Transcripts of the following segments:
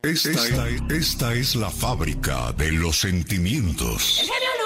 Esta es la fábrica de los sentimientos. El genio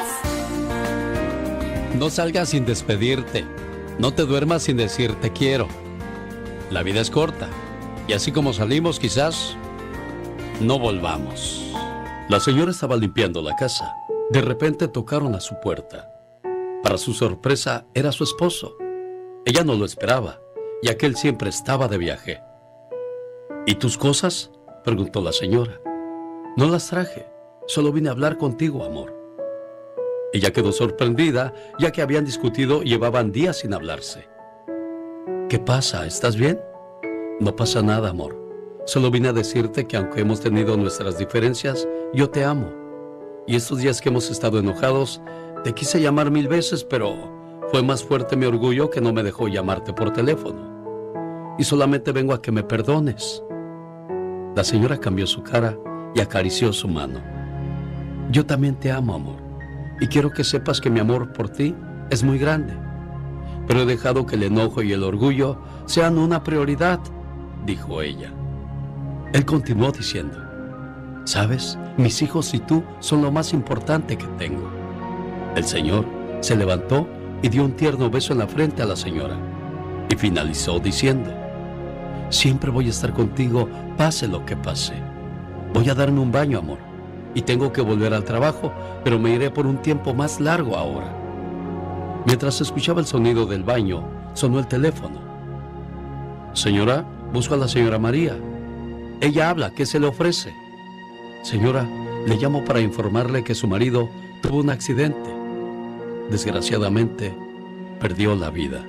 Lucas. No salgas sin despedirte. No te duermas sin decir te quiero. La vida es corta. Y así como salimos, quizás no volvamos. La señora estaba limpiando la casa. De repente tocaron a su puerta. Para su sorpresa, era su esposo. Ella no lo esperaba, ya que él siempre estaba de viaje. ¿Y tus cosas?, preguntó la señora. No las traje, solo vine a hablar contigo, amor. Ella quedó sorprendida, ya que habían discutido y llevaban días sin hablarse. ¿Qué pasa? ¿Estás bien? No pasa nada, amor. Solo vine a decirte que aunque hemos tenido nuestras diferencias, yo te amo. Y estos días que hemos estado enojados, te quise llamar 1000 veces, pero fue más fuerte mi orgullo que no me dejó llamarte por teléfono. Y solamente vengo a que me perdones. La señora cambió su cara y acarició su mano. Yo también te amo, amor, y quiero que sepas que mi amor por ti es muy grande. Pero he dejado que el enojo y el orgullo sean una prioridad, dijo ella. Él continuó diciendo, ¿sabes? Mis hijos y tú son lo más importante que tengo. El señor se levantó y dio un tierno beso en la frente a la señora y finalizó diciendo, siempre voy a estar contigo, pase lo que pase. Voy a darme un baño, amor, y tengo que volver al trabajo, pero me iré por un tiempo más largo ahora. Mientras escuchaba el sonido del baño, sonó el teléfono. Señora, busco a la señora María. Ella habla, ¿qué se le ofrece? Señora, le llamo para informarle que su marido tuvo un accidente. Desgraciadamente, perdió la vida.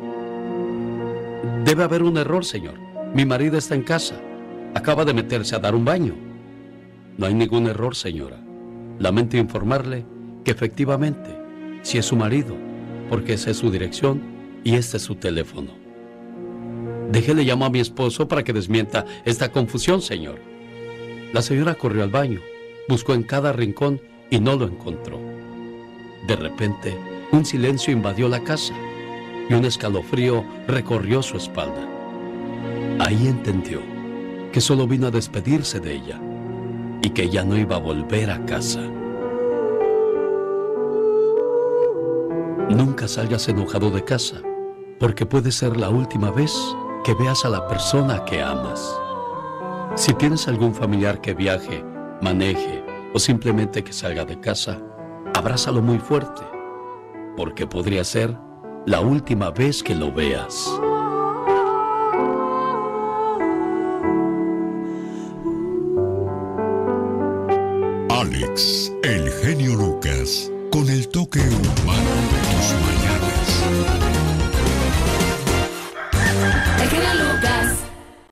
Debe haber un error, señor. Mi marido está en casa. Acaba de meterse a dar un baño. No hay ningún error, señora. Lamento informarle que efectivamente, sí es su marido, porque esa es su dirección y este es su teléfono. Déjele llamo a mi esposo para que desmienta esta confusión, señor. La señora corrió al baño, buscó en cada rincón y no lo encontró. De repente, un silencio invadió la casa y un escalofrío recorrió su espalda. Ahí entendió que solo vino a despedirse de ella y que ya no iba a volver a casa. Nunca salgas enojado de casa, porque puede ser la última vez que veas a la persona que amas. Si tienes algún familiar que viaje, maneje o simplemente que salga de casa, abrázalo muy fuerte, porque podría ser la última vez que lo veas. Alex, el genio Lucas, con el toque